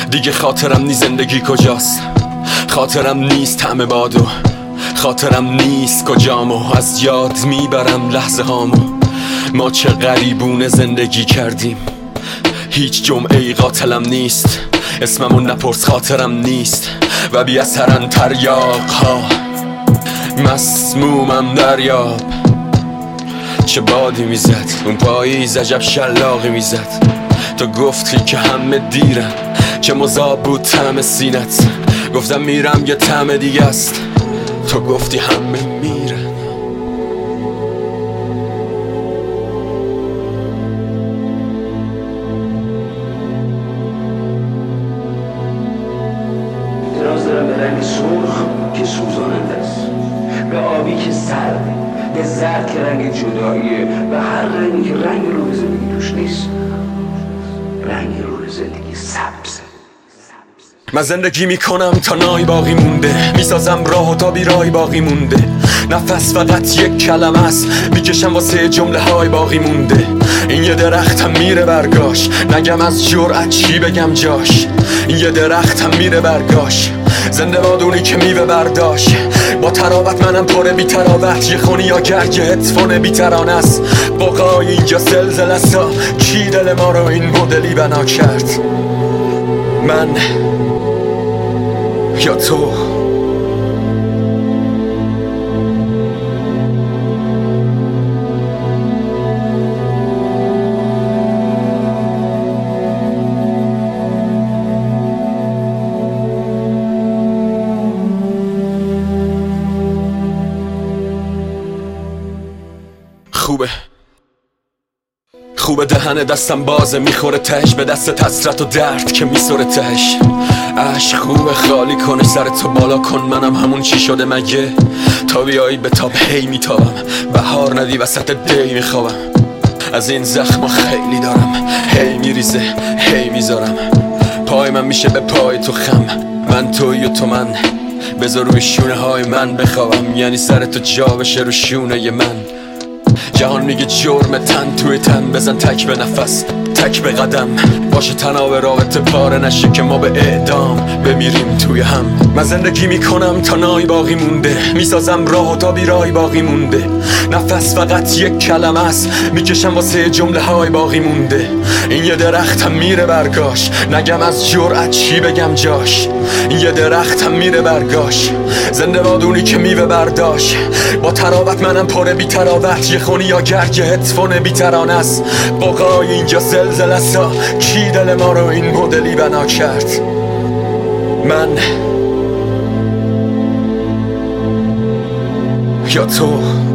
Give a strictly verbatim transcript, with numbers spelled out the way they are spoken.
دیگه خاطرم نی زندگی کجاست، خاطرم نیست همه بادو، خاطرم نیست کجامو، از یاد میبرم لحظه هامو. ما چه غریبونه زندگی کردیم، هیچ جمعه ای قاتلم نیست، اسممو نپرس خاطرم نیست و بی اثرن تریاق ها، مسمومم دریاب. چه بادی میزد اون پاییز، عجب شلاقی میزد. تو گفتی که همه دیرن، چه مذاب بود طعم سینت. گفتم میرم یه طعم دیگه است، تو گفتی همه میرن. اعتراض دارم به رنگ سرخ که سوزاننده است، به آبی که سرده، به زرد که رنگ جداییه، به هر رنگی که رنگ روح زندگی توش نیست. رنگ روح زندگی سبزه. من زندگی میکنم تا نای باقی مونده، میسازم راه و تا بیرای باقی مونده. نفس فقط یک کلمه است، میکشم واسه جمله های باقی مونده. این یه درختم میره برگاش، نگم از جرأت چی بگم جاش. این یه درختم میره برگاش، زنده بادونی که میوه برداشت. با تراوت منم پره بی تراوت، یه خونی یا گرگ هدفون بی ترانه است. بقای اینجا زلزله است، کی دل ما رو این مدلی بنا کرد؟ من یا تو؟ خوبه خوبه دهن دستم بازه، میخوره تهش به دست حسرت و درد که میسوره تهش. عشق خوبه خالی کنه سر تو بالا کن، منم همون چی شده مگه؟ تا بیایی به تاب هی میتابم، بهار ندی وسط دی میخوابم. از این زخم خیلی دارم، هی میریزه هی میذارم. پای من میشه به پای تو خم، من توی و تو من. بذار روی شونه های من بخوابم، یعنی سر تو جا بشه رو شونه من. جهان میگه جرم تن توی تن، بزن تک به نفس تک به قدم. باشه تناب رابطه پاره نشه که ما به اعدام بمیریم توی هم. من زندگی میکنم تا نای باقی مونده، میسازم راه و تا بیرای باقی مونده. نفس فقط یک کلمه است، میکشم واسه جمله های باقی مونده. این یه درختم میره برگاش، نگم از جرأت چی بگم جاش. این یه درختم میره برگاش، زنده بادونی که میوه برداشت. با تراوت منم پره بی تراوت، یه خونی یا گرگ هدفون بی ترانه است. بقای اینجا زلزله است، کی دل ما رو این مدلی بنا کرد؟ من یا تو؟